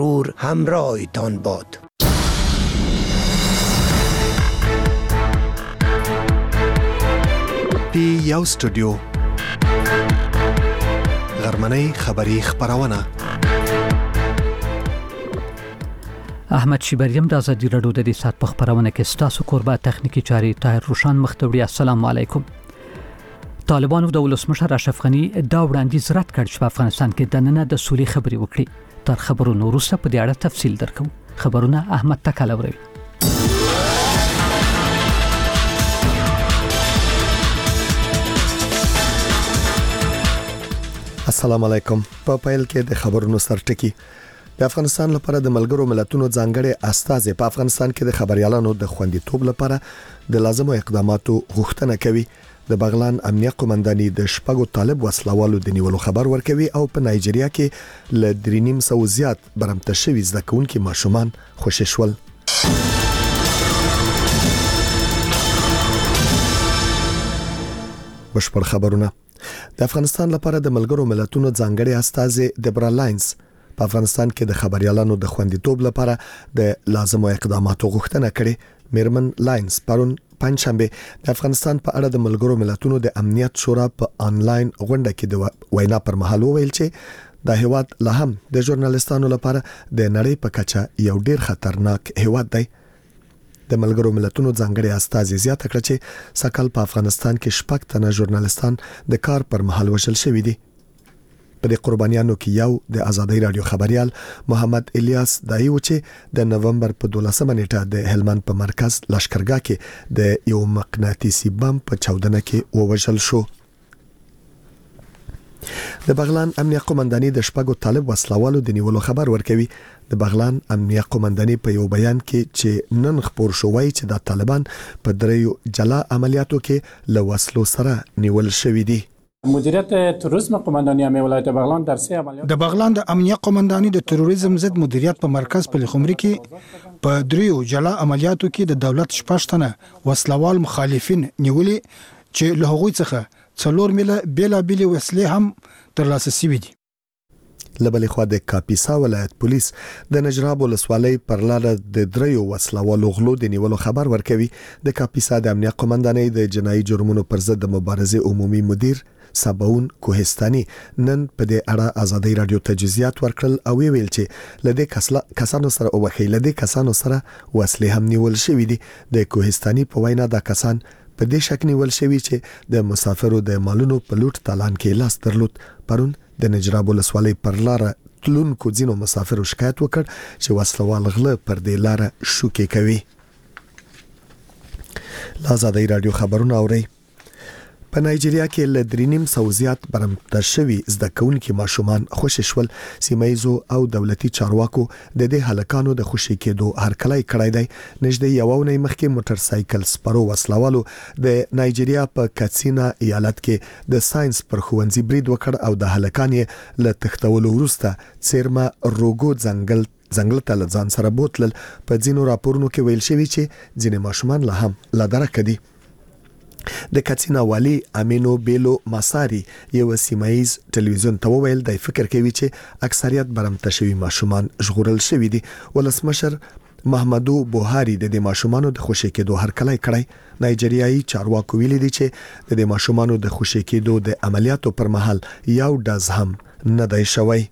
رور همراهتان باد. پی یو استودیو غرمنۍ خبری خبرونه. احمد شیبریم د ازادي رادیو د دې سات په خبرونه کې ستاسو قربا تخنیکی چاري طاهر روشان مختوری. السلام علیکم. طالبانو د ولسمشر اشرف غنی دا وړاندیز رد کړ چې په افغانستان کې د نن د سولې خبري وکړي. تر خبرونو وروسته په دې اړه تفصیل درکو. خبرونه احمد تکلوروي. السلام علیکم. په پیل کې د خبرونو سرټکی. د افغانستان لپاره د ملګرو ملتونو ځانګړي استازي په افغانستان کې د خبريالانو د خوندیتوب لپاره د لازمو اقداماتو غوښتنه کوي. د بغلان امنیه قومنداني د شپږو طالب وسلوالو د نیولو خبر ورکوي او په نایجیریا کې ل 3.5 زیات برمته شوي زده کوونکي ماشومان خوشي شول. بشپړ خبرونه. د افغانستان لپاره د ملګرو ملتونو ځانګړي استازي دبرا لاینز په افغانستان کې د خبريالانو د خوندیتوب لپاره د لازمو اقداماتو غوښتنه کړې. میرمن لاینز پرون پنځشنبه د افغانستان په اړه د ملګرو ملتونو د امنیت شورا په انلاین غونډه کې د وینا پر مهال وویل چې د هیواد له هم د ژورنالیستانو لپاره د نړۍ په کچه یو ډیر خطرناک هیواد دی. د ملګرو ملتونو ځانګړي استازي زیاته کړ چې سکهال په افغانستان کې شپږ تنه ژورنالیستان د کار پر مهال وژل شوي دي. په دې قربانیانو کې یو د ازادي رادیو خبريال محمد الیاس دایو چې د نومبر په 12 نیټه د هلمند په مرکز لشکرګاه کې د یو مقناطیسي بم په چاودنه کې ووژل شو. د بغلان امنیه قومنداني د شپږو طالب وسلوالو د نیولو خبر ورکوي. د بغلان امنیه قومنداني په یو بیان کې چې نن خبر شوی چې د طالبان په دریو جلا عملیاتو کې له وسلو سره نیول شوی دي. مدیریت تروریسم قماندانی امنیه ولایت بغلان در سه عملیات د بغلان د امنیه قومندانی د تروریسم ضد مدیریت په مرکز په خمري کې په دریو جلا عملیاتو کې د دولت شپشتنه وسلوال مخالفین نیولي چې له هغوی څخه 4 میله بیلابیل وسلې هم ترلاسه شوې دي. لبلې خو د کاپیسا ولایت پولیس د نجراب ولسوالۍ پر لاره د دریو وسلوالو غلو د نیولو خبر ورکوي. د کاپیسا د امنیه قومندانۍ د جنایي جرمونو پر ضد د مبارزې عمومي مدیر سباون کوهستاني نن په دې اړه ازادي رادیو تجزیات ورکړل او ویل چې لدې کسانو سره او لدې کسانو سره وسلې هم نیول شوې دي. د کوهستاني په وینا د کسان په دې شک نیول شوی چې د مسافرو د مالونو په لوټ تالان کې لاس درلود. پرون د نجراب ولسوالۍ پر لاره تلونکو ځینو مسافرو شکایت وکړ چې وسلوال غله پر دې لاره شوکې کوي. ازادي رادیو خبرونه اوري. په نایجیریا کې ل 3.5 زیات برمته شوي زده کوونکي ماشومان خوشي شول. سیمایزو او دولتي چارواکو د دې هلکانو د خوشي کېدو هرکلی کړی دی. نږدې یو ونې مخکې موټر سایکل سپرو وسلوالو د نایجیریا په کاتسینا ایالت کې د ساينس پر ښوونځي برید وکړ او د هلکان یې له تختولو وروسته سیرما روګو ځنګل ته ځان سره بوتلل. په ځینو راپورونو کې ویل شوی چې ځینې ماشومان لا هم لادرکه دي. د کاتسینا والی امینو بیلو ماساری یو سیمایز ټلویزیون ته وویل د فکر کوي چې اکثریت برمته شوی ماشومان ژغورل شوی دي. ولسمشر محمدو بوهاری د دې ماشومانو د خوشي کېدو هرکلی کړی. نایجیریایي چارواکو ویلي دي چې د دې ماشومانو د خوشي کېدو د عملیاتو پر مهال یو ډز هم نه دی شوی.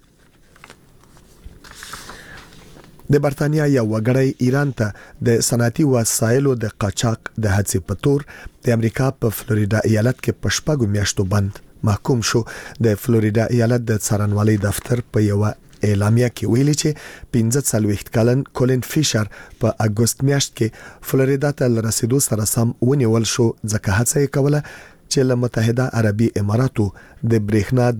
د برتانیا یو وګړی ایران ته د صنعتي وسایلو د قاچاق د هڅې په تور د امریکا په فلوریدا ایالت کې په 6 میاشتو بند محکوم شو. د فلوریدا ایالت د څارنوالۍ دفتر په یو اعلامیه کې ویلي چې 45 کلن کولین فیشر په اگست میاشت کې فلوریدا ته رسیدو سره سم ونیول شو ځکه هڅه یې کوله چې له متحده عربي اماراتو د برېښنا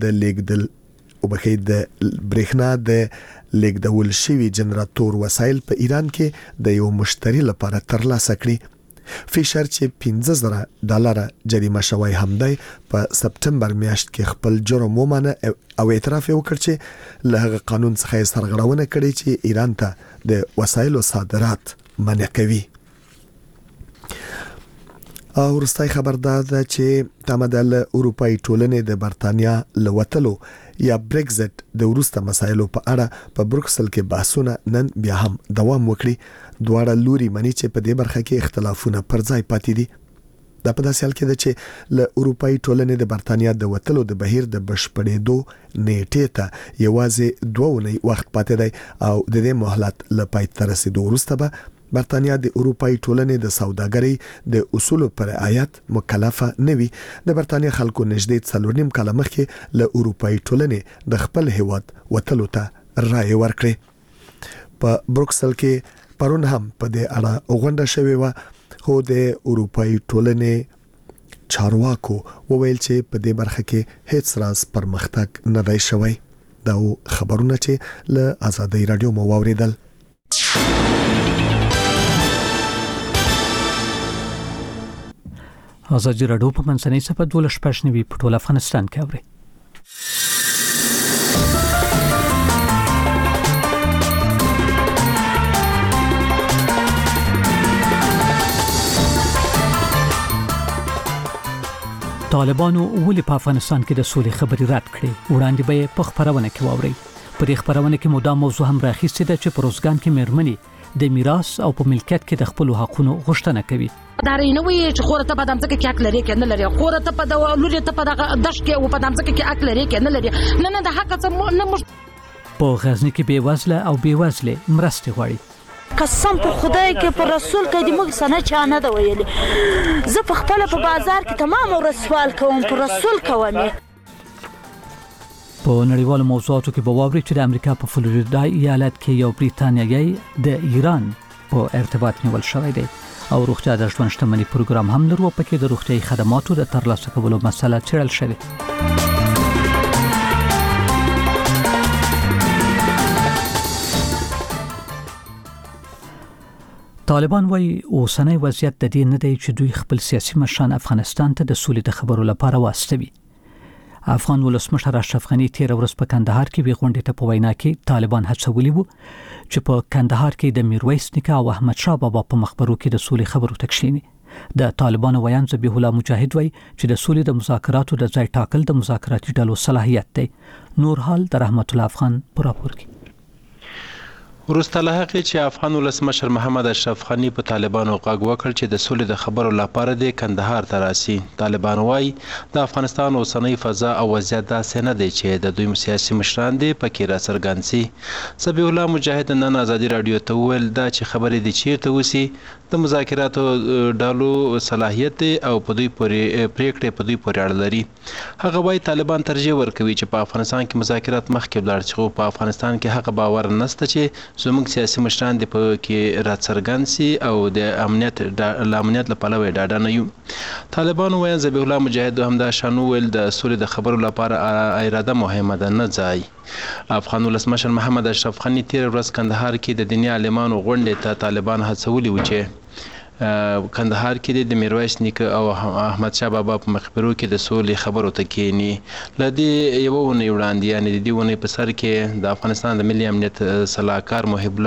د لیږدول شوی جنراتور وسایل په ایران کې د یو مشتری لپاره ترلاسه کړي. فیشر چې $15,000 جریمه شوی هم دی په سپتمبر میاشت کې خپل جرم ومانه او اعتراف وکړ چې له هغه قانون څخه سرغړونه کړې چې ایران ته د وسایلو صادرات منع کوي. او ورستای خبر ده چې تمدل اروپאי ټولنې د برتانیا لوتلو یا برگزټ د وروسته مسایلو په اړه په بروکسل کې بحثونه نن بیا هم دوام وکړي. دواړه لوري مني چې په دې برخه کې اختلافونه پر ځای پاتې دي. دا په داسې حال کې ده چې له اروپאי ټولنې د برتانیا د وتلو د بهیر د بشپړېدو نیټې ته یوازې 2 ونې وخت پاتې دی او د دې مهلت له پای ته رسیدو وروسته به برتانیا د اروپאי ټولنې د سوداګرۍ د اصولو پر رعایت مکلفه نوي. د برتانیا خلکو نږدې 4.5 کال مخکې له اروپאי ټولنې د خپل هیواد وتلو ته رائے ورکړه. په بروکسل کې پرون هم په دې اړه غونډه شوې و، خو د اروپאי ټولنې چارواکو وویل چې په دې برخه کې هیڅ راز پرمختګ نه دی شوی. دا خبرونه چې له آزادۍ رادیو مو واوریدل. آزادي رادیو په منځنۍ صفحه 12 په ټول افغانستان کې اوري. طالبانو ولې په افغانستان کې د سولې خبري رد کړې؟ وړاندې به په خبرونه کې واوري. په دې خبرونه کې مو دا موضوع هم راخیستې ده چې په روزګان کې مېرمنې د میراث او په ملکیت کې د خپل حقوقو غوښتنه کوي. دا رینه وی چې خور ته په دامڅه کې حق لري کنه لري، خور ته په د لوري ته په د دش کې او په دامڅه کې حق لري کنه لري، نه د حق څه نه مش. په غزنی کې بیوزله او بیوزله مرسته غواړي. قسم په خدای کې پر رسول کې د موږ سنه چا نه دی ویلي. زه په خپل په بازار کې تمام رسوال کوم، پر رسول کوم. په نړیوالو موضوعاتو کې به واوري چې د امریکا په فلوریدا ایالت کې یو بریتانیایی د ایران په ارتباط نیول شوی دی او روغتیا د ژوند شتمنۍ پروګرام هم لرو. په کې د روغتیايي خدماتو د ترلاسه کولو مسله څېړل شوې. طالبان وايي اوسنۍ وضعیت د دې نه دی چې دوی خپل سیاسي مشران افغانستان ته د سولې د خبرو لپاره واستوي. افغان ولسمشر اشرف غنی تیر ورځ په کندهار کې غونډې ته په وینا کې طالبان هڅولي وو چې په کندهار کې د میرویس نیکه او احمد شاه بابا په مخبرو کې د سولې خبرو تکشینی. د طالبانو ویان ذبیح الله مجاهد وایي چې د سولې د مذاکراتو د ځای ټاکل د مذاکراتي ډلو صلاحیت دی. نور حال د رحمت الله افغان پر راپور کې. وروسته له هغې چې افغان ولسمشر محمد اشرف غنی په طالبانو غږ وکړ چې د سولې د خبرو لپاره د کندهار ته راسي. طالبان وايي د افغانستان اوسنۍ فضا او وضعیت داسې نه دی چې د دوی سیاسي مشران دي پکې راڅرګند سي. ذبیح الله مجاهد نن آزادي رادیو ته وویل دا چې خبرې دي چیرته وسی د مذاکراتو ډالو صلاحیت او په دوی پورې پریکړې په دوی پورې اړه لري. هغه وايي طالبان ترجیح ورکوي چې په افغانستان کې مذاکرات مخکې ولاړ شي، خو په افغانستان کې هغه باور نشته چې زموږ سیاسي مشران د په کې راڅرګند سي او د امنیت له پلوه ډاډه نه یو. طالبانو وایي ذبیح الله مجاهد هم دا شانو ویل د سولې د خبرو لپاره اراده مهمه ده نه ځای. افغان ولسمشر محمد اشرف غنی تیر ورځ کندهار کې د دیني عالمانو غونډې ته طالبان هڅولي و چې کندهار کې د میرویس نیکه او احمد شاه بابا په مخبرو کې د سولې خبرو ته کېني. لدی یو ونې وړاندې یعنی د دې ونې په سر کې د افغانستان د ملي امنیت صلاحکار محب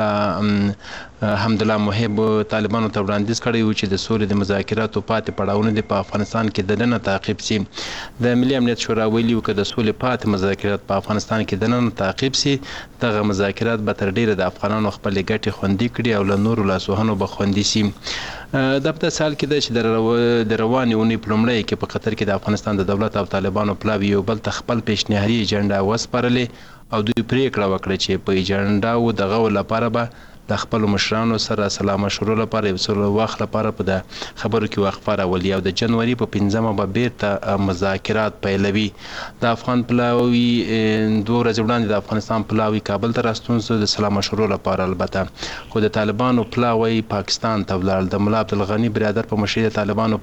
الله حمدالله محب طالبانو ته وړاندیز کړی و چې د سولې د مذاکراتو پاتې پړاوونه د په افغانستان کې دننه تعقیب سي. د ملي امنیت شورا ویلي و چې د سولې پاتې مذاکرات په افغانستان کې دننه تعقیب سي دغه مذاکرات به تر ډیره د افغانانو خپل ګټې خوندي کړي او له نورو لاسوهنو به خوندي سي. د په سال کې د رواني اونۍ په لومړۍ کې په قطر کې د افغانستان د دولت او طالبانو پلاوی یو بل ته خپل پیشنهادي ایجنډا وسپارلې او دوی پریکړه وکړه چې په ایجنډا او دغه لپاره به د خپل مشرانو سره سلا مشورو لپاره یو څه وخت لپاره په د خبرو کې وقفه راولي او د جنوري په 15مه به بیرته مذاکرات پیلوي. د افغان پلاوی 2 ورځې وړاندې د افغانستان پلاوی کابل ته راستون شو د سلا مشورو لپاره، البته خو د طالبانو پلاوی پاکستان ته ولاړ. د ملا عبدالغني برادر په مشرۍ د طالبانو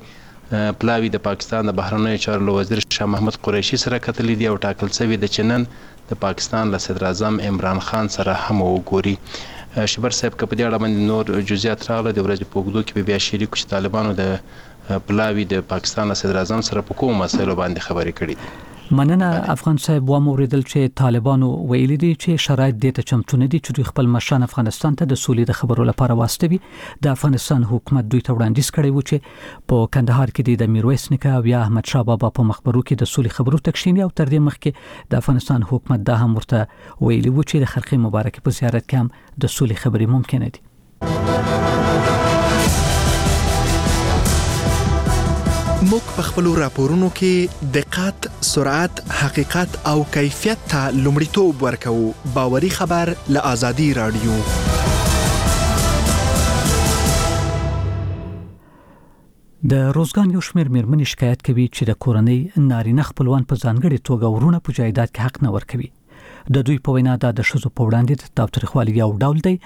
پلاوی د پاکستان د بهرنیو چارو وزیر شاه محمود قریشي سره کتلې دي او ټاکل شوی د چنن د پاکستان له صدر اعظم عمران خان سره هم وګوري. شبر صاحب که په دې اړه باندې نور جزئیات راغله د ورځې په اوږدو کې بیا شریک چې طالبانو د پلاوی د پاکستان له صدر اعظم سره په کومو مسایلو باندې خبرې کړې. مننه افغان صاحب و موریدل چې طالبانو ویلي دي چې شرایط د ته چمتو نه دي چې دوی خپل مشران افغانستان ته د سولې د خبرو لپاره واستوي. د افغانستان حکومت دوی ته وړاندیز کړی و چې په کندهار کې د میرویس نیکه او یا احمد شاه بابا په مقبرو کې د سولې خبرو تکشین او تر دې مخکې د افغانستان حکومت دا هم ورته ویلي و چې د خرقې مبارکې په زیارت کې هم د سولې خبرې ممکنه دي. موږ په خپل راپورونو کې دقت، سرعت، حقیقت او کیفیت ته لومړیتوب ورکوو. باوري خبر له آزادي رادیو. د روزګان یو شمېر میرمنې شکایت کوي چې د کورنۍ نارینه خپلوان په ځانګړي توګه ورونه په جایداد کې حق نه ورکوي. د دوی په وینا د ښځو په وړاندې د تاوتریخوالي یو ډول دی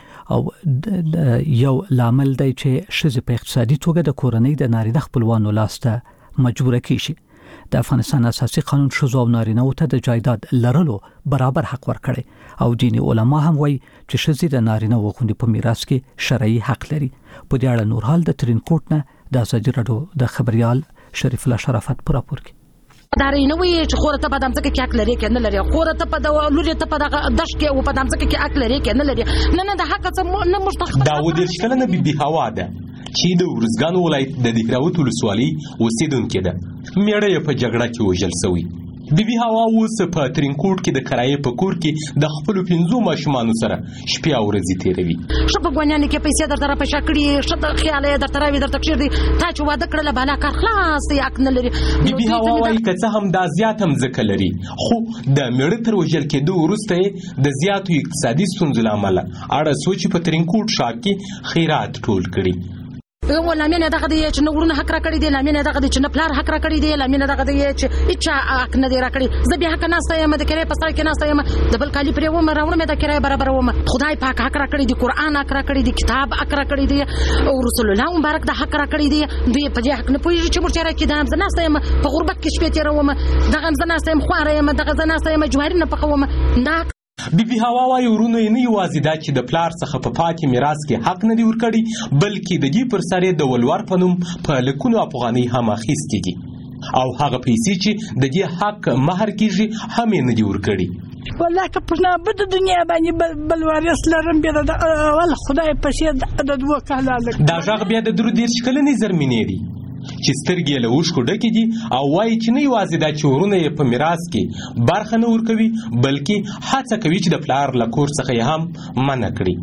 او یو لامل دی چې ښځې په اقتصادي توګه د کورنۍ د نارینه خپلوانو لاسته مجبور کیږي. د افغانستان اساسي قانون ښځو او نارینه ته د جایداد لرلو برابر حق ورکړي او دیني علما هم وایي چې ښځې د نارینه غوندې په میراث کې شرعي حق لري. په دې اړه نور حال د ترینکوټ نه د آزادي رادیو د خبريال شریف الله شرافت پر راپور کې داري نه وي چې خور ته په دامځه کې حق لري کنه لري، خور ته په د لوري ته په د دش کې او په دامځه کې حق لري کنه لري. نه د حق څخه نه مستحق داود شکلنه بيبي هوا ده چې د ورزګان ولایت د دهراوت ولسوالۍ اوسیدونکې ده. میړه په جګړه کې وژل شوی. بيبي هوا اوس په ترینکوټ کې د کرایې په کور کې د خپل 5 ماشومانو سره شپې او ورځې تیروي. شپه غوڼیانه کې پیسې درته په شکړې شته خیال یې درته راوي درته کړی دی تا چې واده کړل بالا کار خلاص یې نه لري. بيبي هوا وايي که څه هم دا زیات هم ځکه لري خو د میړه تر وژل کېدو وروسته د زیاتو اقتصادي ستونزو له امله اړه سوچ په ترینکوټ ښار کې خیرات ټول کړي. لامینه دغه دی چې نورونه حق را کړی دی، لامینه دغه دی چې پلار حق را کړی دی، لامینه دغه دی چې هیڅ حق نه دی را کړی. زه بیا حق نه استایم د کرای په سر کې نه استایم د بل کالی پرې ومه راوړم د کرای برابر ومه. خدای پاک حق را کړی دی، قران حق را کړی دی، کتاب حق را کړی دی او رسول الله مبارک د حق را کړی دی. دوی په دې حق نه پوهیږي چې مرچاره کې د زنه استایم په غربت کې شپې تیروم دغه زنه استایم خواره یم دغه زنه استایم جواری نه پخوم. دا بيبي هوا وايي ورونه نه یوازې دا چې د پلار څخه په پاتې میراث کې حق نه دی ورکړي بلکې د دې پر سر د ولور په نوم په لکونو افغانۍ هم اخیستېږي او هغه پیسې چې د دې حق مہر کیږي هم نه دی ورکړي. والله که په نابود دنیا باندې بل وارث لرم بیا د اول خدای پسې د دوه کاله دا ځغ بیا د درو دیر شکلنې زرمینې دي چې سترګې له اوښکو ډکې دي او وایي چې نه یوازې دا چې ورونه یې په میراث کې برخه نه ورکوي بلکې هڅه کوي چې د پلار له کور څخه یې هم منع کړي.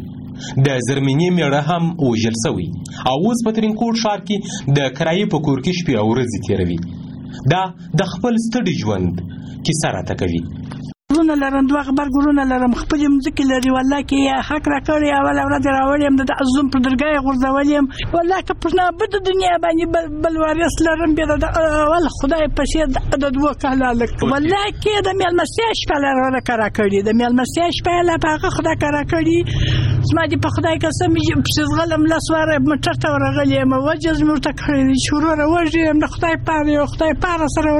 د زرمینې میړه هم وژل شوی او اوس په ترینکوټ ښار کې د کرایې په کور کې شپې او ورځې تیروي. دا د خپل ستړي ژوند کیسه راته کوي. ګورونه لرم دوه خبر ګورونه لرم خپل مځکې لري والله کې حق را کړی اول ورځ راوړم د ازم پر درګای غورځولم والله که په نابود دنیا باندې بل وارث لرم بیا د اول خدای پسې د دوه کاله لک والله کې د میلمستیا شپه لره کار کړی د میلمستیا شپه لا هغه خدای کار کړی زما دې په خدای قسم چې زغلم لاسواره مټر ته ورغلې ما وجز مرته کړی شروع راوځم د خدای پاره او خدای پاره سره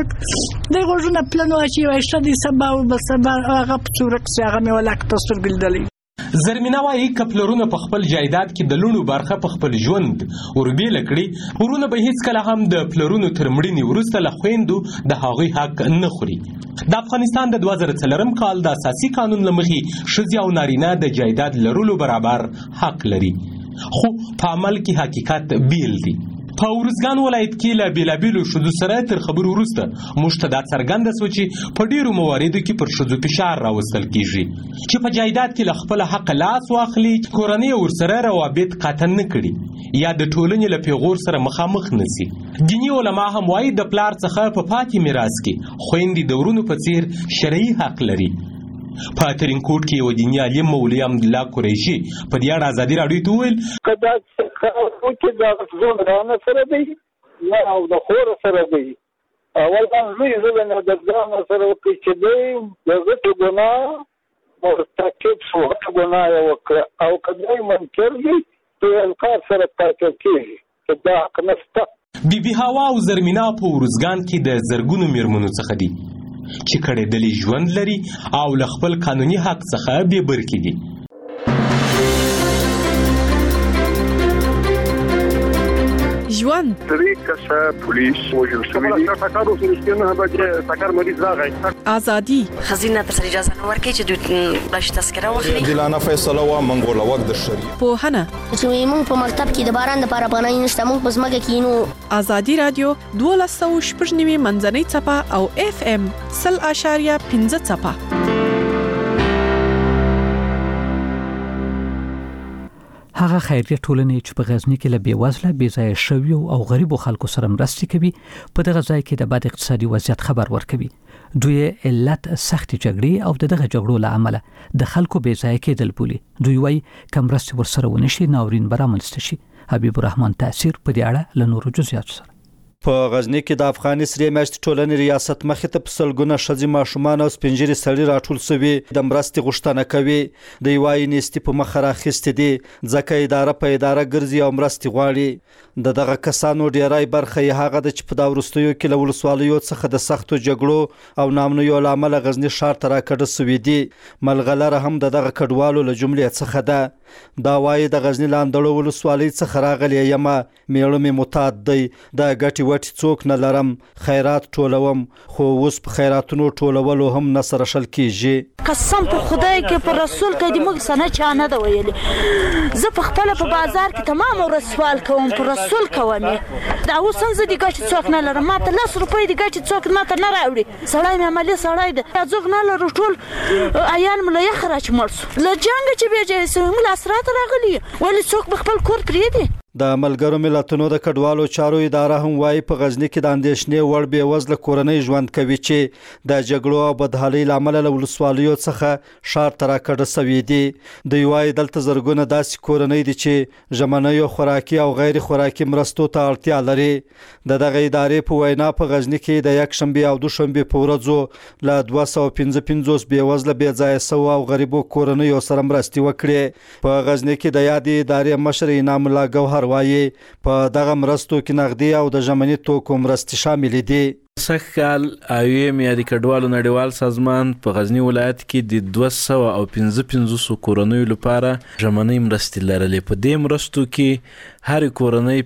د غوښنه پلانو چې وایشه دې سبا او بس هغه په څورک څنګه مې ولاک پستر ګلدلې. زرمینه وايي کپلرونه په خپل جایداد کې د لونو برخه په خپل ژوند وربیل کړي ورونه به هیڅ کله هم د پلرونو تر مړینې وروسته له خويندو د هغوی حق نه خوري. د افغانستان د 2004 کال د اساسي قانون لمخې ښځې او نارینه د جایداد لرلو برابر حق لري خو په عمل کې حقیقت بیل دی. په ورزګان ولایت کې له بیلابیلو ښځو سره تر خبرو وروسته موږ ته دا څرګنده سوه چې په ډېرو مواردو کې پر ښځو فشار راوستل کېږي چې په جایداد کې له خپله حق لاس واخلي کورنۍ ورسره روابط قطع نه کړي یا د ټولنې له پیغور سره مخامخ نه سي. دیني علما هم وایي د پلار څخه په پاتې میراث کې خویندې د ورونو په څیر شرعي حق لري. په ترینکوټ کې یو دیني عالم مولوي حمدالله قریشي په دې اړه آزادي راډیو ته وویل چې دا ځون رانه سره دی یا او د خور سره دی اول لوی ځل نه د ځان سره وکړي چې دی د غټ ګناه مرتکب شو ګناه وکړه او کله منکر دی په انکار سره تاکید کیږي چې دا حق نشته. بيبي هوا او زرمینه په ورزګان کې د زرګونو میرمنو څخه دي چې کړېدلې ژوند لري او له خپل قانوني حق څخه بې برخې دي. ژوند 3 کسه پولیس وژل شوي دي ټاکارو سره به ټاکار مریض راغی ازادي خزینه تر اجازه نه ورکړي چې دوی بلش تذکره واخلي عادلانه فیصله و منګول وخت د شریعت پوهنه چې موږ په مکتب کې د باران د لپاره پناه نشته موږ په ځمکه کې نو ازادي رادیو 12.9 منځنۍ چپه او FM 0.15 چپه هغه خیریه ټولنې چې په غزنی کې له بیوزله بیځای شویو او غریبو خلکو سره مرستې کوي په دغه ځای کې د بد اقتصادي وضعیت خبر ورکوي. دوی علت سخت جګړې او دغه جګړو له امله د خلکو بیځای کېدل بولي. دوی وايي کوم مرستې ورسره ونشي ناورین برامنسته شي. حبیب الرحمن تاثیر په دې اړه له نورو جزئیاتو سره په غزنی کې د افغاني سری میاشتې ټولنې ریاست مخې ته په سلګونه ښځې ماشومان او سپینجري سړي راټول شوي د مرستې غوښتنه کوي. د یوای نېستي په مخ راخیستې دي ځکه اداره په اداره ګرځي او مرستې غواړي. دغه کسانو ډیری برخه یې هغه د چې په دا وروستیو کې له ولسوالیو څخه د سختو جګړو او نامنیو له امله غزنی ښار ته راکډه شوي دي. ملغلره هم دغه کډوالو له جملې څخه ده. دا وایي د غزنی لاندړو ولسوالۍ څخه راغلی یم میړه مې معتاد دی د ګټې وټې څوک نه لرم خیرات ټولوم خو اوس په خیراتونو ټولولو هم نه سره شل کېږي. قسم په خدای کې په رسول کې د موږ سنه چا نه ده ویلي زه په خپل په بازار کې تمام ورځ سوال کوم په رسول کوم دا اوس هم زه د ګټې څوک نه لرم ماته 10 روپۍ د ګټې څوک ماته نه راوړي سړی مې عملي سړی ده څوک نه لرو ټول عیان مې له یخه راچ مړ شو له جنګ چې بیا چې اسرات راغلي ولې څوک خپل کور پرېږدي. د ملګرو ملتونو د کډوالو چارو اداره هم وايي په غزنی کې د اندېښنې وړ بېوزله کورنۍ ژوند کوي چې د جګړو او بدحالۍ له امله له ولسوالیو څخه ښار ته راکډه شوي دي. دوی وايي دلته زرګونه داسې کورنۍ دي چې ژمنیو خوراکي او غیر خوراکي مرستو ته اړتیا لري. دغه ادارې په وینا په غزنی کې د یکشنبې او دوشنبې په ورځو له 255 بېوزله بېځایه سوو او غریبو کورنیو سره مرستې وکړې. په غزنی کې د یادې ادارې مشر انعام الله ګوهر وايي په دغه مرستو کې نغدي او د ژمني توکو مرستې شامل دي. سخال اویم یا د کډوالو نړیوال سازمان په غزنی ولایت کې د 255 کورنیو لپاره ژمني مرستې لرلې. په دې مرستو کې هر کورنۍ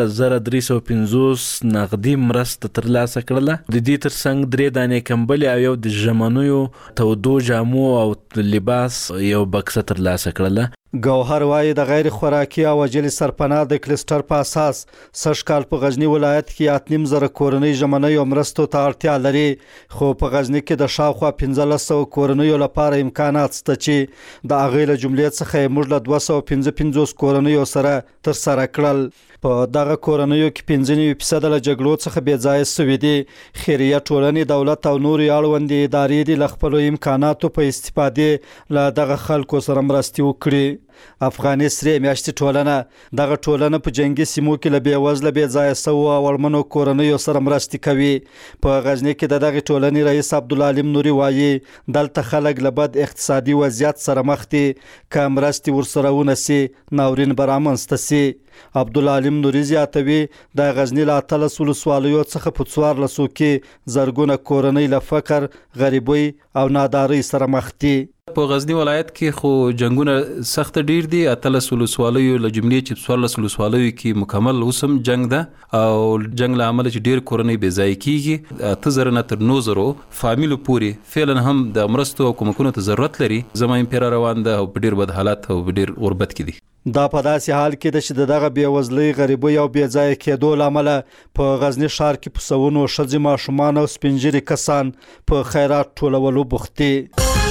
15350 نغدي مرسته ترلاسه کړله. د دې ترڅنګ 3 دانې کمبلې او یو د ژمنیو تودو جامو او لباس یو بکسه ترلاسه کړله. ګوهر وايي د غیر خوراکي او اجل سرپناه د کلستر په اساس سږ کال په غزنی ولایت کې 8.5 کورنۍ ژمنۍ او مرستو ته اړتیا لري خو په غزنی کې د شاوخوا 1500 کورنیو لپاره امکانات شته چې د هغې له جملې څخه موږ له 255 کورنیو سره ترسره کړل. په دغه کورنیو کې 95% له جګړو څخه بې ځایه شوي دي. خیریه ټولنې دولت او نورې اړوندې ادارې دي له خپلو امکاناتو په استفادې له دغه خلکو سره مرستې وکړي. افغاني سری میاشتې ټولنه دغه ټولنه په جنگي سیمو کې له بیوزله بېځایه سوو او اړمنو کورنیو سره مرستې کوي. په غزنی کې د دغه ټولنې رئیس عبدالعلیم نوري وایي دلته خلک له بد اقتصادي وضعیت سره مخ دي که مرستې ورسره ونسي ناورین به رامنځته سي. عبدالعلیم نوري زیاتوي د غزنی له 13 ولسوالیو څخه په 14 کې زرګونه کورنۍ له فقر غریبۍ او نادارۍ سره مخ دي. په غزنی ولایت کې خو جنگونه سخت ډیر دي. 13 ولسوالیو له جملې چې 14 ولسوالیو کې مکمل اوسم جنگ ده او جنگ له امله چې ډیر کورنۍ بې ځای کیږي. 8000 نه تر 9000 فامیلو پورې فعلا هم د مرستو او کومکونو ته ضرورت لري. زما امپیر روان ده او په ډیر بد حالت او ډیر غربت کې دي. دا په داسې حال کې ده چې دغه بېوزلۍ غریبۍ او بې ځایه کېدو له امله په غزنی ښار کې په سوونو ښځې ماشومان او سپینجري کسان په خیرات ټولولو بوخت دي.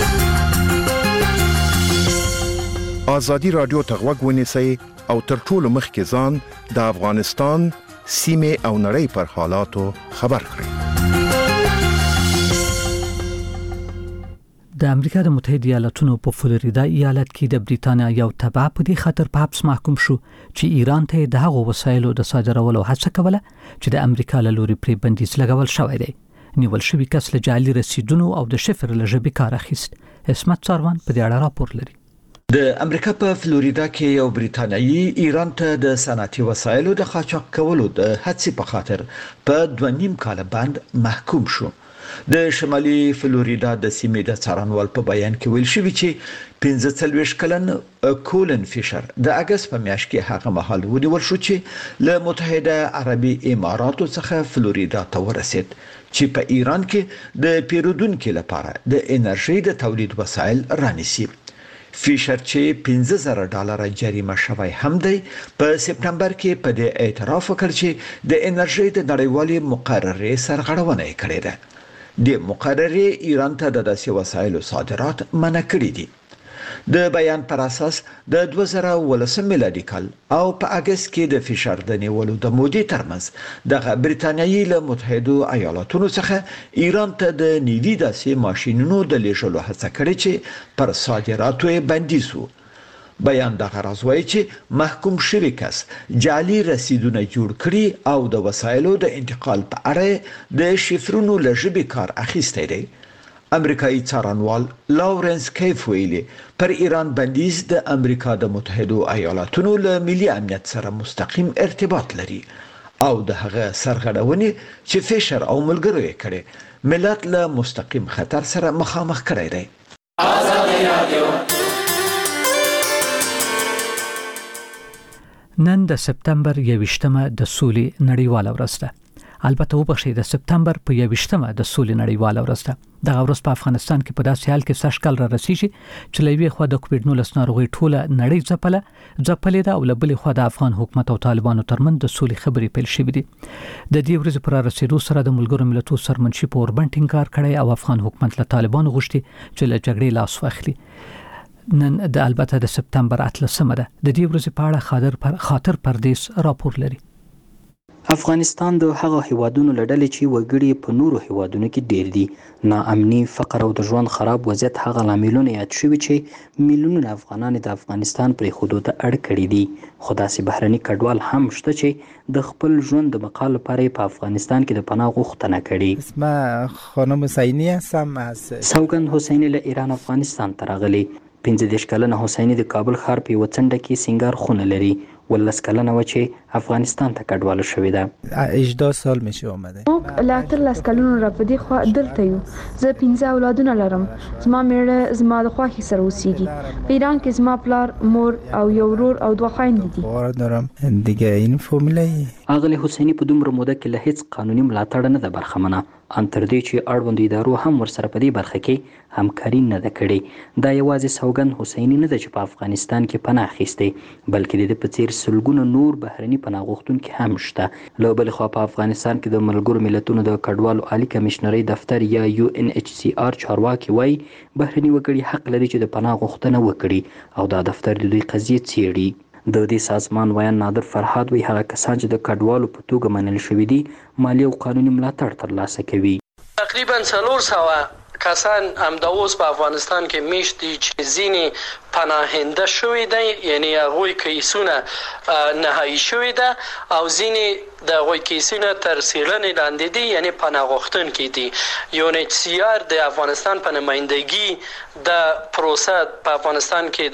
ازادي رادیو ته غوږ ونیسئ او تر ټولو مخکې ځان د افغانستان سیمې او نړۍ پر حالاتو خبر کړئ. د امریکا د متحده ایالاتونو په فلوریدا ایالت کې د بریتانیا یو تبع په دې خاطر په حبس محکوم شو چې ایران ته د هغو وسایلو د صادرولو هڅه کوله چې د امریکا له لوري پرې بندیز لګول شوی دی. نیول شوی کس له جعلي رسیدونو او د شفر له ژبې کار اخیست. اسمت څاروان په دې اړه راپور لري. د امریکا په فلوریدا کې یو بریتانیایی ایران ته د صنعتي وسایلو د قاچاق کولو د هڅې په خاطر په 2.5 کال باندې محکوم شو. د شمالي فلوریدا د سیمې د څارنوال په بیان کې ویل شوی چې 45 کلن کولن فیشر د اگست په میاشت کې هغه مهال ونیول شو چې له متحده عربي اماراتو څخه فلوریدا ته ورسید چې په ایران کې د پیرودونکو لپاره د انرژي د تولید وسایل رانیسي. فیشر چې $15,000 جریمه شوی هم دی په سپتمبر کې په دې اعتراف وکړ چې د انرژي د نړیوالې مقررې سرغړونه کړې ده. د مقررې ایران ته د داسې وسایلو صادرات منع کړي دي. د بیان پر اساس د 2018 میلادي کال او په اگست کې د فیشر د نیولو د مودې ترمنځ د بریتانیایی له متحده ایالاتونو څخه ایران ته د نیوي داسې ماشینونو د لیږلو هڅه کړې چې پر صادراتو یې بندیز و. بیان د غرض وایي چې محکوم شوی کس جعلي رسیدونه جوړ کړي او د وسایلو د انتقال په اړه د شفرونو له ژبې کار اخیستی دی. امریکایي څارنوال لاورنس کیف ویلي پر ایران بندیز د امریکا د متحده ایالاتونو له ملي امنیت سره مستقیم ارتباط لري او د هغه سرغړونې چې فیشر او ملګرو یې کړي ملت له مستقیم خطر سره مخامخ کړی دی. نن د سپتمبر 21مه د سولې نړیواله ورځ ده. البته وبخښئ د سپتمبر په 21مه د سولې نړیواله ورځ ده. دغه ورځ په افغانستان کې په داسې حال کې سږ کال را رسیږي چې له یوې خوا د کووډ-19 ناروغي ټوله نړۍ ځپلې ده او له بلې خوا د افغان حکومت او طالبانو ترمنځ د سولې خبرې پیل شوې دي. د دې ورځې پر رسیدو سره د ملګرو ملتونو سرمنشي په اوربند ټینګار کړی او افغان حکومت له طالبانو غوښتي چې له جګړې لاس واخلي. نن د البته د سپتمبر 18مه ده. د دې ورځې په اړه خاطر پردیس راپور لري. افغانستان د هغه هیوادونو لړلې چې وګړي په نورو هیوادونو کې ډېر دي. ناامني، فقر او د ژوند خراب وضعیت هغه لاملونه یاد شوي چې میلیونونه افغانان د افغانستان پرې خودو ته اړ کړي دي. خو داسې بهرني کډوال هم شته چې د خپل ژوند د بقا لپاره په افغانستان کې د پناه غوښتنه کړي. اسمه خانم حسینی هستم از سوګند حسینی له ایران افغانستان ته راغلی. 15 کلنه حسینی د کابل ښار په یوه څنډه کې سینګار خونه لري. 18 کلنه و چې افغانستان ته کډواله شوې ده. 18 سال میشه اومده. موږ له 13 کلونو را په دې خوا دلته یو. زه 15 اولادونه لرم. زما میړه زما د خواښې سره اوسېږي. په ایران کې زما پلار، مور او یو ورور او 2 خویندې دي. خور دارم دیگه این فامیلای. اغلی حسینی په دومره موده کې له هیڅ قانوني ملاتړ نه ده برخمنه. ان تر دې چې اړوند ادارو هم ورسره په دې برخه کې همکاري نه ده کړې. دا یوازې سوګند حسینی نه ده چې په افغانستان کې پناه اخیستی، بلکې د په څیر سلګونه نور بهرني پناه غوښتونکي هم شته. له بلې خوا په افغانستان کې د ملګرو ملتونو د کډوالو عالی کمشنرۍ دفتر یا UNHCR چارواکي وایي بهرني وګړي حق لري چې د پناه غوښتنه وکړي او دا دفتر د دوی قضیې څیړي. د دې سازمان ویان نادر فرهاد وی هغه کسان چې د کډوالو په توګه منل شوي دي مالی او قانوني ملاتړ ترلاسه کوي. تقریبا 400 کسان همدا اوس په افغانستان کې میشت دي چې ځینې پناهنده شوي دي، یعنی هغوی کیسونه نهایی شوي ده او ځینې د هغوی کیسونه تر څیړنې لاندې دي، یعنی پناه غوښتونکي دي. UNHCR د افغانستان په نمایندګي د پروسه په افغانستان کې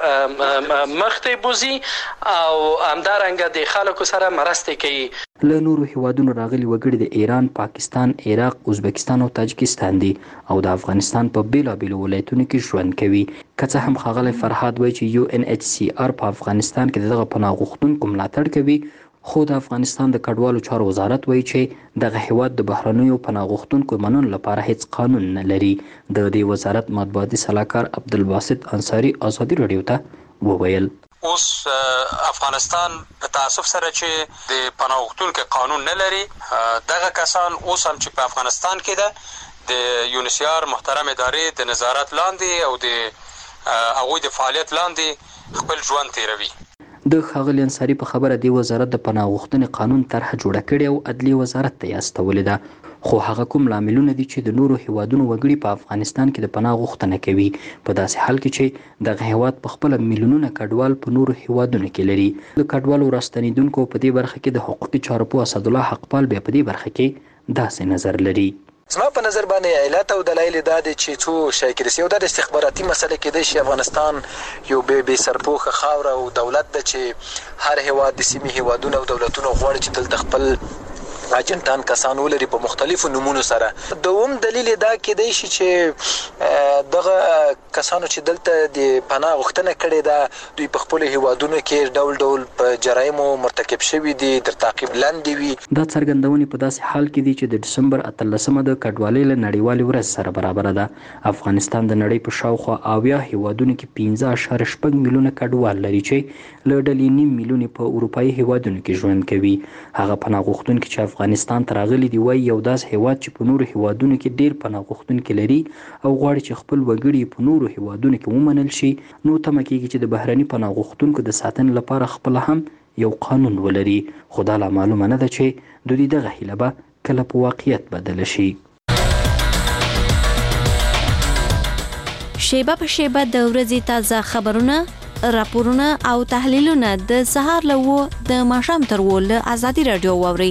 دغه مخته بوزي او همدارنګه د خلکو سره مرسته کوي. له نورو هیوادونو راغلي وګړي د ایران، پاکستان، عراق، ازبکستان او تاجکستان دي او د افغانستان په بیلابیلو ولایتونو کې ژوند کوي. که څه هم ښاغلی فرهاد وایي چې UNHCR په افغانستان کې دغه پناه غوښتونکو ملاتړ کوي، خو د افغانستان د کډوالو چارو وزارت وایي چې دغه هیواد د بهرنیو پناه غوښتونکو منلو لپاره هیڅ قانون نه لري. د دې وزارت مطبوعاتي سلاکار عبدالباسط انصاري ازادي راډیو ته وویل اوس افغانستان په تاسف سره چې د پناه غوښتونکو قانون نه لري، دغه کسان اوس هم چې په افغانستان کې ده د UNHCR محترم ادارې د نظارت لاندې او د هغوی د فعالیت لاندې خپل ژوند تیروي. د ښاغلي انصاري په خبره د وزارت د پناه غوښتنې قانون طرح جوړه کړې او عدلي وزارت ته یې استولې ده، خو هغه کوم لاملونه دي چې د نورو هیوادونو وګړي په افغانستان کې د پناه غوښتنه کوي، په داسې حال کې چې دغه هیواد په خپل میلیونونه کډوال په نورو هیوادونو کې لري. د کډوالو راستنیدونکو په دې برخه کې د حقوقي چارو پوه اسدالله حقپال بیا په دې برخه کې داسې نظر لري. زما په نظر باندې علت او دلایل دا دي چې څو شی کې یو د استخباراتي مسله کې د افغانستان یو به سرپوخه خاور او دولت د چې هر هیواد د سیمې هیوادونو او دولتونو غواړي چې دلته خپل اجنټان کسان ولري په مختلفو نمونو سره. دوم دلیل دا کېدای شي چې دغه کسانو چې دلته د پناه غوښتنه کړې ده دوی په خپل هیوادونو کې ډول ډول په جرایمو مرتکب شوي دي، تر تعقیب لاندې وي. دا څرګندونې په داسې حال کې دي چې د ډسمبر 18مه د کډوالۍ له نړیوالې ورځ سره برابر ده. افغانستان د نړۍ په شاوخوا 80 هیوادونو کې 15.6 میلیونه کډوال لري چې له ډلې 9 میلیونه په اروپایي هیوادونو کې ژوند کوي. هغه پناه غوښتونکي چې افغانستان ته راغلي دي وایي یو داس هیواد چې په نورو هیوادونو کې ډیر پناه غوښتونکي لري او غواړي چې خپل وګړي په نورو هیوادونو کې ومنل شي، نو تمه کېږي چې د بهرني پناه غوښتونکو د ساتنې لپاره خپل هم یو قانون ولري. خو دا لا معلومه نه ده چې د دې دغه هیله به کله په واقعیت بدله شي. شیبه په شیبه د ورځې تازه خبرونه، راپورونه او تحلیلونه د سهار له 9 د ماښام تر 10 له آزادي رادیو واوري.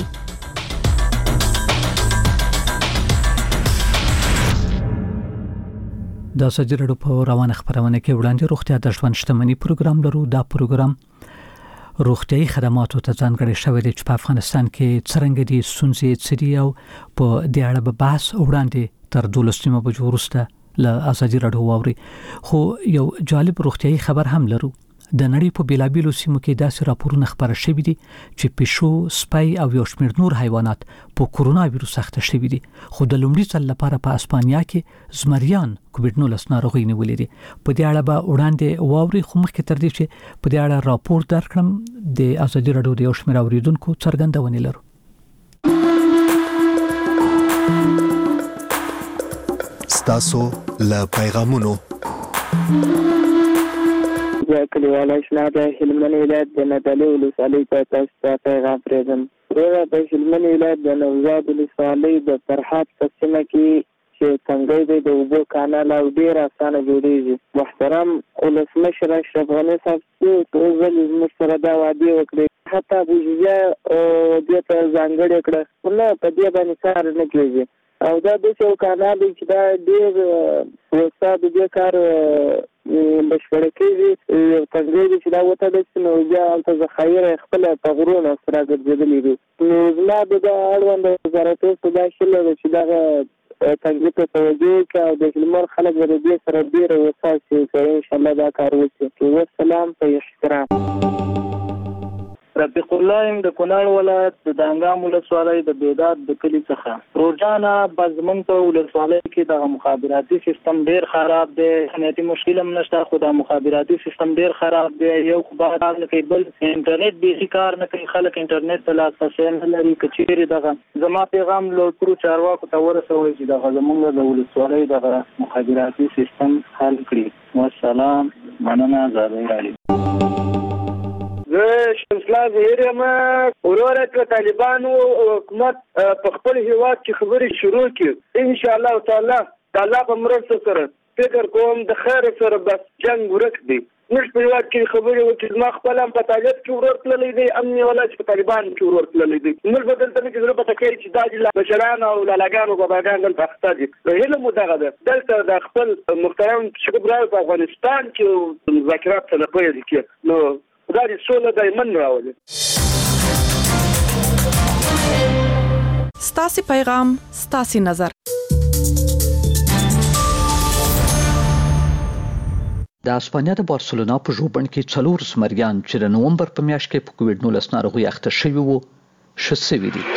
د آزادي رادیو په روانه خبرونه کې وړاندې روغتیا د ژوند شتمنۍ پروګرام لرو. دا پروګرام روغتیايي خدماتو ته ځانګړی شوی دی چې په افغانستان کې څرنګه دي ستونزې څه دي او په دې اړه به بحث وړاندې تر 12 بجو وروسته له آزادي رادیو واوري. خو یو جالب روغتیايي خبر هم لرو. د نړۍ په بیلابیلو سیمو کې داسې راپورونه خبره شوي دي چې پیشو، سپی او یو شمېر نور حیوانات په کورونا ویروس اخته شوي دي. خو د لومړي ځل لپاره په اسپانیا کې زمریان کووډ-19 ناروغي نیولې دي. په دې اړه به وړاندې واوري. خو مخکې تر دې چې په دې اړه راپور درکړم د آزادي رادیو د یو شمېر اوریدونکو څرګندونې لرو. ستاسو له پیغامونو کلیوال اشنا د هلمند ولایت د ندالي ولسوالۍ په تاسو پیغام پرېږدم. وروره د هلمند ولایت د نوزاد ولسوالۍ د فرحات په سیمه کې چې څنګه دی د اوبو کانال او ډېر اسانه جوړیږي. محترم ولسمشر اشرف غني صاحب څو ځل زموږ سره دا وعده وکړې، حتی بوجیا دې ته ځانګړې کړه، نه په دې باندې کار نه کېږي. او دا د یو کانال چې دا ډېر وساده د کار بشپړ کېږي، څنګه چې دا وته د نو بیا تل ذخایر خپل په غرونو سره ګرځېدلې دي. نو زما د اړوند وزارت په دا شله چې دا څنګه په توجه کې او د هلمند خلک د دې سره ډېر وساسي کوي. ان شاء الله دا کار وشي. والسلام په احترام. رفیق الله د کونړ ولایت د دانګام ولسوالۍ د بیداد د کلي څخه. روزانه بزمن په ولسوالۍ کې د مخابراتي سیستم ډیر خراب دی. امنیتي مشکل هم نشته، خو د مخابراتي سیستم ډیر خراب دی. یو خبر نه کوي، بل انټرنیټ به کار نه کوي. خلک انټرنیټ ته لاسرسی نه لري. کچېری دغه زما پیغام لوړ چارواکو ته ورسوي چې دغه زموږ د ولسوالۍ دغه مخابراتي سیستم حل کړي. والسلام. مننه. زاده رالي زه شمسلا ظهیر یم. وروره که طالبانو حکومت په خپل هیواد کې خبرې شروع کړي، ان شاء الله تعالی د الله په مرسته سره فکر کوم د خیر سره بس جنگ ورک دی. موږ په هیواد کې خبرې وکړي، زما خپل هم په طالب کې ورور تللی دی، امني ولایت په طالبان کې ورور تللی دی. موږ به دلته نه کې زړه پته کوي چې دا د بشران او لالاګانو باباګان دلته اخته دي. هیله مو دغه ده دلته د خپل محترم شکر برای په افغانستان کې مذاکرات ته نه پیل کړي. نو خدای دې سوله دایمن راولي. ستاسو پیغام، ستاسو نظر. د اسپانیا د بارسلونا په ژوبڼ کې 4 زمریان چې د نومبر په میاشت کې په کووډ-19 ناروغي اخته شوي وو ښه شوي دي.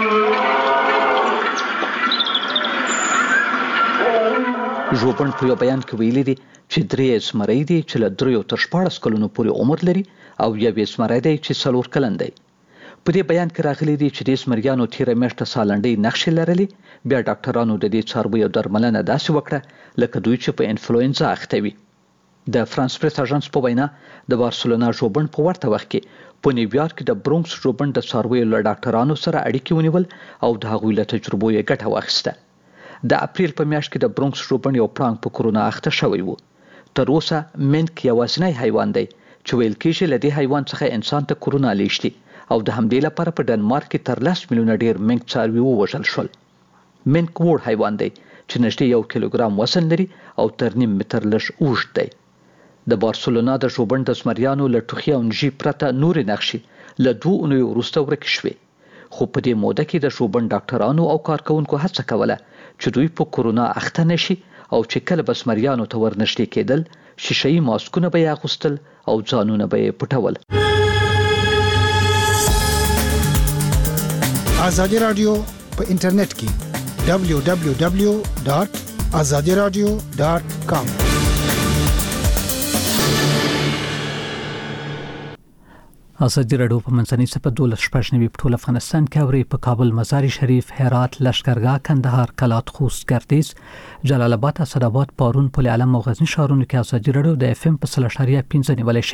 ژوبڼ په یو بیان کې ویلي دي چې 3 زمری دي چې له 3 تر 14 کلونو پورې عمر لري او یو زمری دی چې 4 کلن دی. په دې بیان کې راغلي دي چې د زمریانو تیره میاشت سالنډي نقشې لرلې. بیا ډاکټرانو د دې څارویو درملنه داسې وکړه لکه دوی چې په انفلوئنزا اخته وي. د فرانس پریس اژانس په وینا د بارسلونا ژوبڼ په ورته وخت کې په نیویارک د برونکس ژوبڼ د څارویو له ډاکټرانو سره اړیکې ونیول او د هغوی له تجربو یې ګټه واخیسته. د اپریل په میاشت کې د برونکس ژوبڼ یو پړانګ په کورونا اخته شوی وو. تر اوسه منک یوازینی حیوان دی چې ویل کېږي له دې حیوان څخه انسان ته کورونا لیږدي او د همدې لپاره په ډنمارک کې تر 10 میلیونه ډیر منک څاروي ووژل شول. منک وړ حیوان دی چې نږدې 1 کیلوګرام وزن لري او تر 1.5 متر لږ اوږد دی. د بارسلونا د ژوبڼ د زمریانو له ټوخي او نژۍ پرته نورې نقشې له 2 اونیو وروسته ورکې شوې. خو په دې موده کې د شوبن ډاکټرانو او کارکونکو هڅه کوله چې دوی په کورونا اخته نشي او چې کله بسمریانو ته ورنږدې کېدل شیشه‌ای ماسکونه به یې اغوستل او ځانونه به یې پټول. ازادي رادیو په انټرنیټ کې www.azadiradio.com. ازادي رادیو په منځنۍ صفحه 12 په ټول افغانستان کې اوري په کابل، مزار شریف، هرات، لشکرګاه، کندهار، کلات، خوست، گردیز، جلال آباد، اسداباد، پارون، پل علم او غزنی ښارونو کې ازادي رادیو د FM په 1.5 نیولای شي.